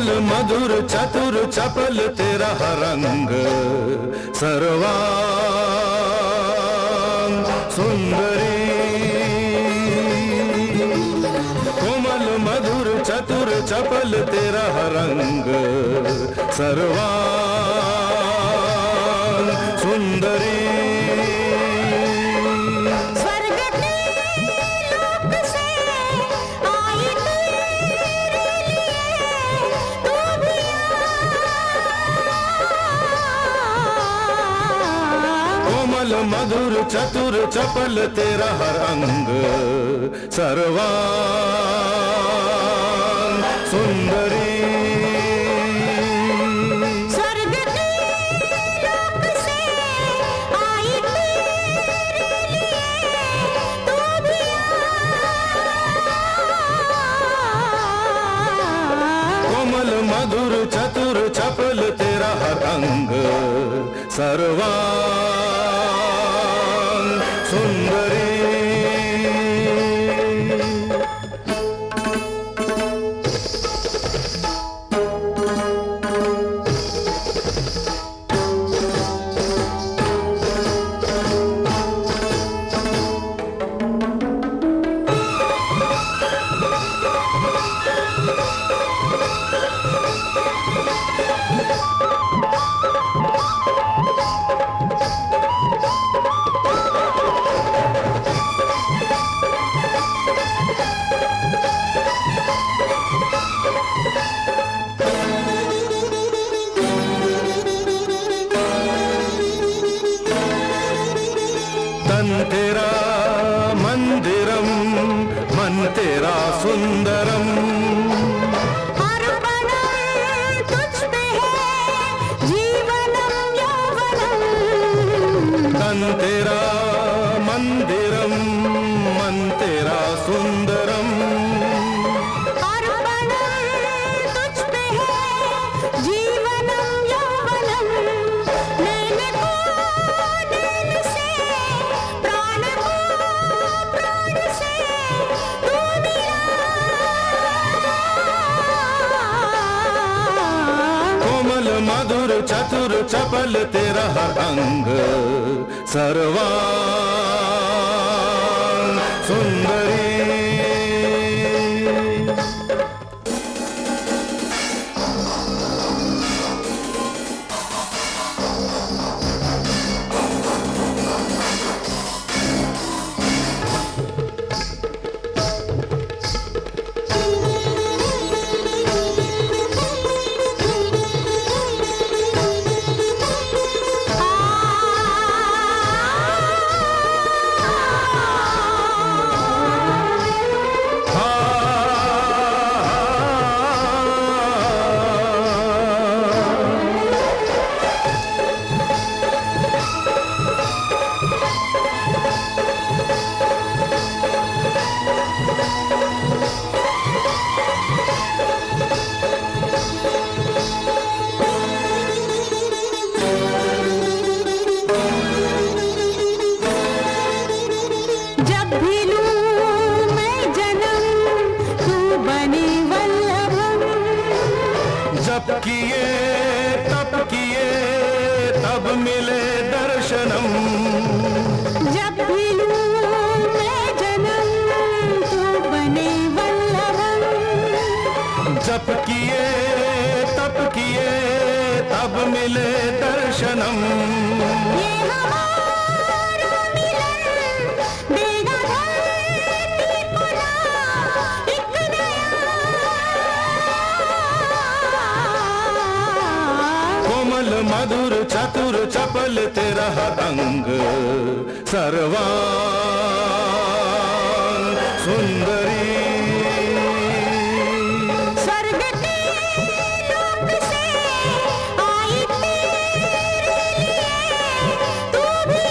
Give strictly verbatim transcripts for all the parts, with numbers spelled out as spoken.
कोमल मधुर चतुर चपल तेरा रंग सर्वांग सुंदरी। कोमल मधुर चतुर चपल तेरा रंग सर्वांग सुंदरी। कोमल मधुर चतुर चपल तेरा रंग सर्वांग सुंदरी। स्वर्ग के लोक से आई तेरे लिए तू भी आ। कोमल मधुर चतुर चपल तेरा रंग सर्वांग सुंदरी। तन तेरा मंदिरम मन तेरा सुंदरम। अर्पणं तुझ पे है जीवनम यौवनम। तन तेरा मंदिरम मन तेरा सुंदरम। अर्पणं तुझ पे है जीवनम यौवनम। नैन को नैन से प्राण को प्राण से तू मिला। कोमल मधुर चतुर चपल तेरा रंग सर्वांग सुंदरी। जब भी लूं मैं जन्म तू बने वल्लभम। जब किए तब किए तब मिले दर्शनम। जब भी लूं मैं जन्म तू बने वल्लभम। जब किए तब किए तब मिले दर्शनम। ये हमारा मिलन देगा धरती को ना एक नया। कोमल मधुर चतुर चपल तेरा रंग सर्वांग सुंदरी। स्वर्ग के लोक से आई तेरे लिए तू भी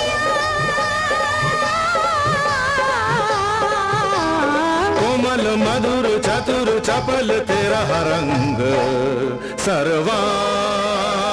आ। कोमल मधुर चतुर चपल तेरा रंग सर्वांग